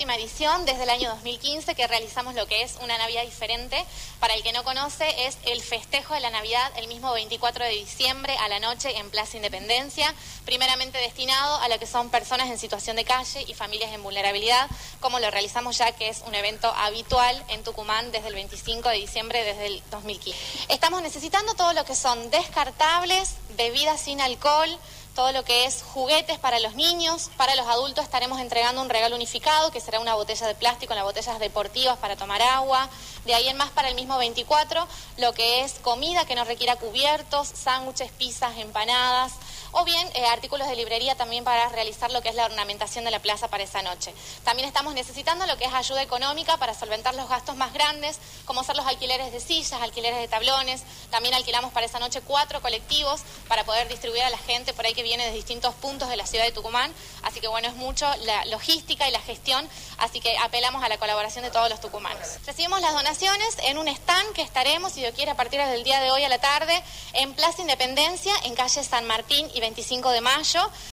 séptima edición desde el año 2015 que realizamos lo que es una Navidad diferente. Para el que no conoce, es el festejo de la Navidad el mismo 24 de diciembre a la noche en Plaza Independencia, primeramente destinado a lo que son personas en situación de calle y familias en vulnerabilidad, como lo realizamos ya que es un evento habitual en Tucumán desde el 25 de diciembre desde el 2015. Estamos necesitando todo lo que son descartables, bebidas sin alcohol, todo lo que es juguetes para los niños. Para los adultos estaremos entregando un regalo unificado, que será una botella de plástico, las botellas deportivas para tomar agua. De ahí en más, para el mismo 24, lo que es comida que no requiera cubiertos, sándwiches, pizzas, empanadas, o bien artículos de librería también para realizar lo que es la ornamentación de la plaza para esa noche. También estamos necesitando lo que es ayuda económica para solventar los gastos más grandes, como ser los alquileres de sillas, alquileres de tablones. También alquilamos para esa noche 4 colectivos para poder distribuir a la gente por ahí que viene de distintos puntos de la ciudad de Tucumán. Así que bueno, es mucho la logística y la gestión, así que apelamos a la colaboración de todos los tucumanos. Recibimos las donaciones en un stand que estaremos, si Dios quiere, a partir del día de hoy a la tarde, en Plaza Independencia, en calle San Martín y 25 de Mayo.